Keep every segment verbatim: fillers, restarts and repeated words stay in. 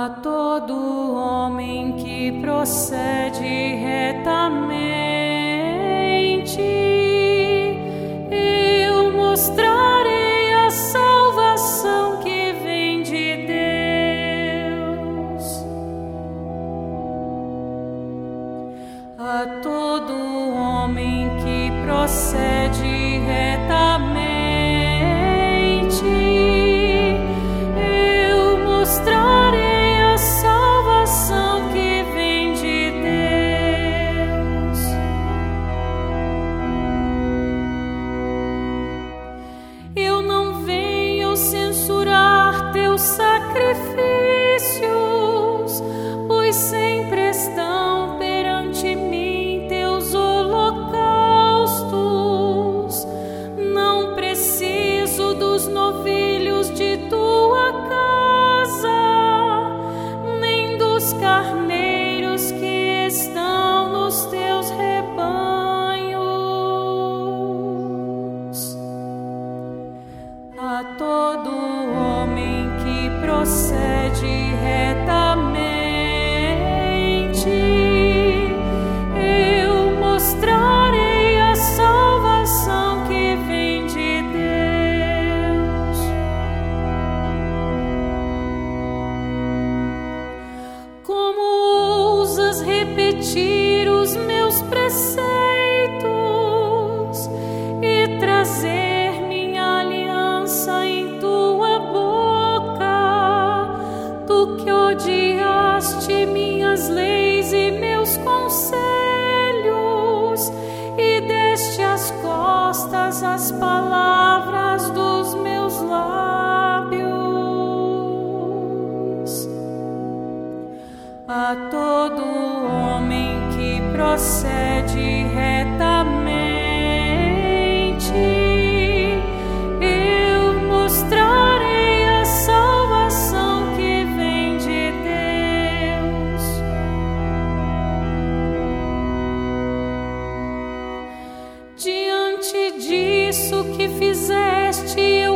A todo homem que procede retamente, eu mostrarei a salvação que vem de Deus. A todo homem que procede retamente, eu mostrarei a salvação que vem de Deus. Eu não venho censurar teus sacrifícios, pois sempre estão perante mim teus holocaustos. Não preciso dos novilhos de tua casa, nem dos carneiros que estão nos teus rebanhos. A todo homem que procede retamente, eu mostrarei a salvação que vem de Deus. Como ousas repetir os meus preceitos e trazer minha aliança em tua boca, tu que odiaste minhas leis e meus conselhos e deste as costas às palavras dos meus lábios. A todo homem que procede retamente, eu mostrarei a salvação que vem de Deus. Diante disso que fizeste, eu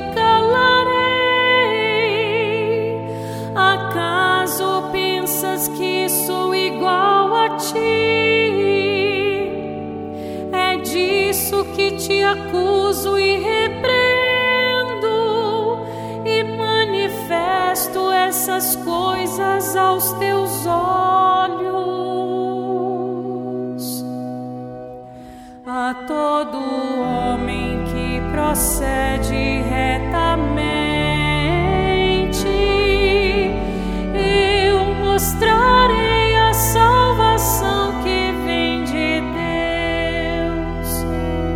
calarei. Acaso pensas que sou igual a ti? É disso que te acuso e repreendo, e manifesto essas coisas aos teus olhos. A todo homem que procede retamente, eu mostrarei a salvação que vem de Deus.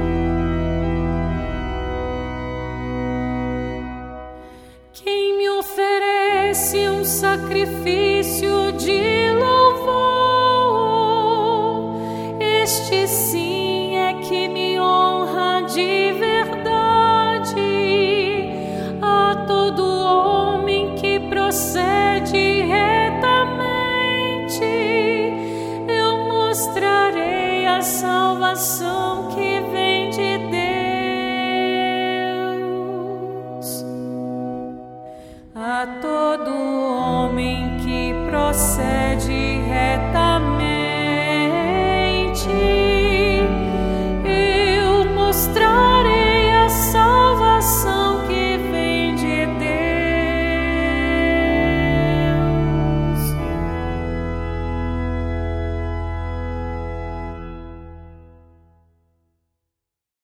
Quem me oferece um sacrifício de louvor, este sim é que me honra de verdade. A todo homem que procede retamente, eu mostrarei a salvação que vem de Deus. A